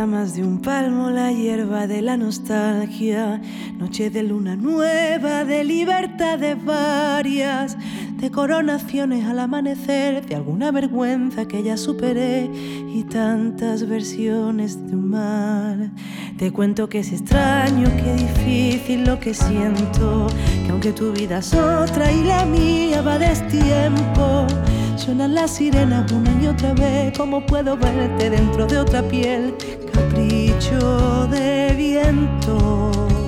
pesa más de un palmo la hierba de la nostalgia. Noche de luna nueva, de libertades varias, de coronaciones al amanecer, de alguna vergüenza que ya superé y tantas versiones de un mar. Te cuento que es extraño, que difícil lo que siento, que aunque tu vida es otra y la mía va a destiempo, suenan las sirenas una y otra vez. ¿Cómo puedo verte dentro de otra piel? Capricho de viento.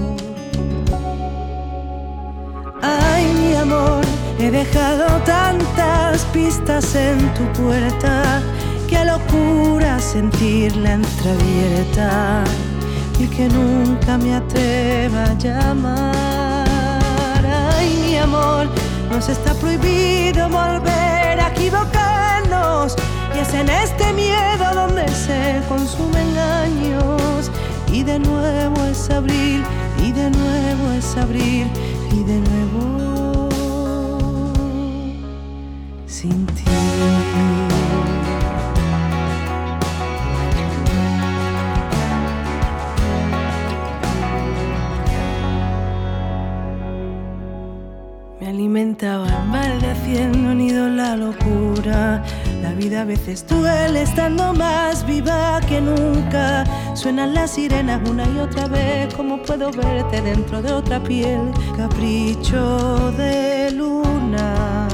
Ay, mi amor, he dejado tantas pistas en tu puerta, qué locura sentirla entreabierta y que nunca me atreva a llamar. Ay, mi amor, nos está prohibido volver a equivocarnos, y es en este miedo donde se consumen años. Y de nuevo es abril, y de nuevo es abril, y de nuevo sin ti. Me alimentaba embaldeciendo nido la locura. La vida a veces duele estando más viva que nunca. Suenan las sirenas una y otra vez. ¿Cómo puedo verte dentro de otra piel? Capricho de luna.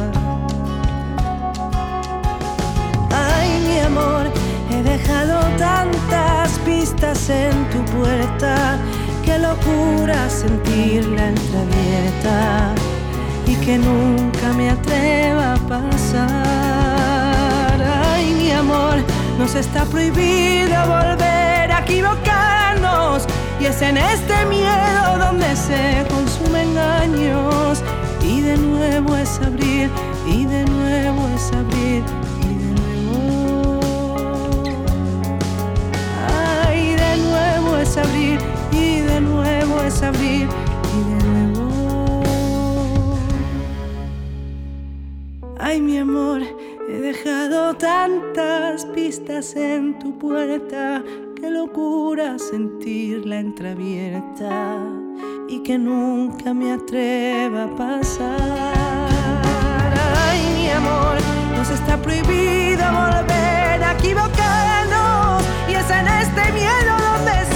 Ay, mi amor, he dejado tantas pistas en tu puerta, qué locura sentirla entreabierta y que nunca me atreva a pasar. Ay, mi amor, nos está prohibido volver a equivocarnos, y es en este miedo donde se consumen años. Y de nuevo es abril, y de nuevo es abril, y de nuevo. Ay, de nuevo es abril, y de nuevo es abril, y de nuevo. Ay, mi amor, he dejado tantas pistas en tu puerta, qué locura sentirla entreabierta y que nunca me atreva a pasar. Ay, mi amor, nos está prohibido volver a equivocarnos, y es en este miedo donde